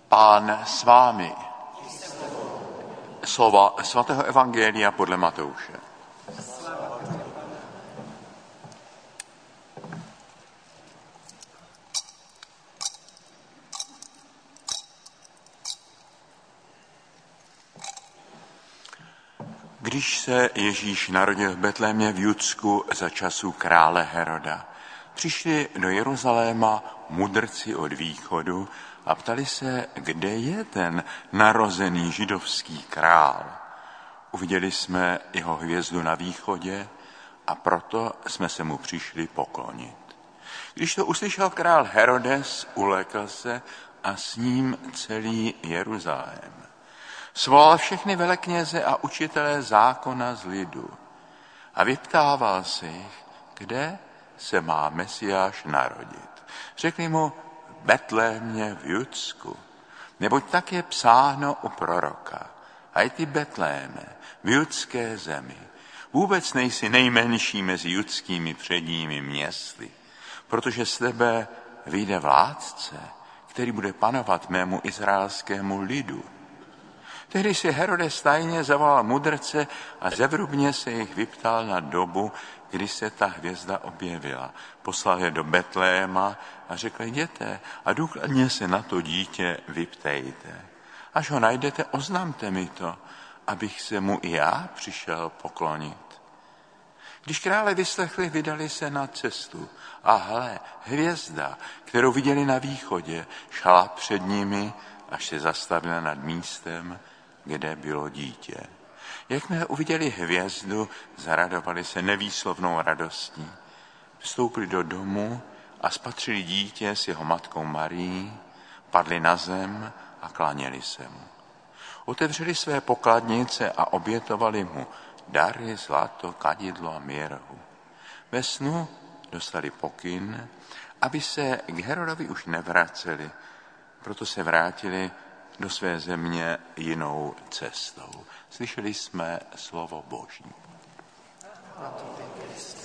Pán s vámi. Slova svatého evangelia podle Matouše. Když se Ježíš narodil v Betlémě v Judsku za časů krále Heroda, přišli do Jeruzaléma mudrci od východu a ptali se, kde je ten narozený židovský král. Uviděli jsme jeho hvězdu na východě a proto jsme se mu přišli poklonit. Když to uslyšel král Herodes, ulekl se a s ním celý Jeruzalém. Svolal všechny velekněze a učitelé zákona z lidu a vyptával se jich, kde se má Mesiáš narodit. Řekli mu, v Betlémě v Judsku, neboť tak je psáno u proroka. A i ty Betléme, v judské zemi, vůbec nejsi nejmenší mezi judskými předními městy, protože z tebe vyjde vládce, který bude panovat mému izraelskému lidu. Tehdy si Herodes tajně zavolal mudrce a zevrubně se jich vyptal na dobu, kdy se ta hvězda objevila. Poslal je do Betléma a řekl, jděte a důkladně se na to dítě vyptejte. Až ho najdete, oznamte mi to, abych se mu i já přišel poklonit. Když krále vyslechli, vydali se na cestu a hle, hvězda, kterou viděli na východě, šla před nimi, až se zastavila nad místem, kde bylo dítě. Jakmile uviděli hvězdu, zaradovali se nevýslovnou radostí. Vstoupili do domu a spatřili dítě s jeho matkou Marií, padli na zem a klaněli se mu. Otevřeli své pokladnice a obětovali mu dary, zlato, kadidlo a mirhu. Ve snu dostali pokyn, aby se k Herodovi už nevraceli, proto se vrátili do své země jinou cestou. Slyšeli jsme slovo Boží.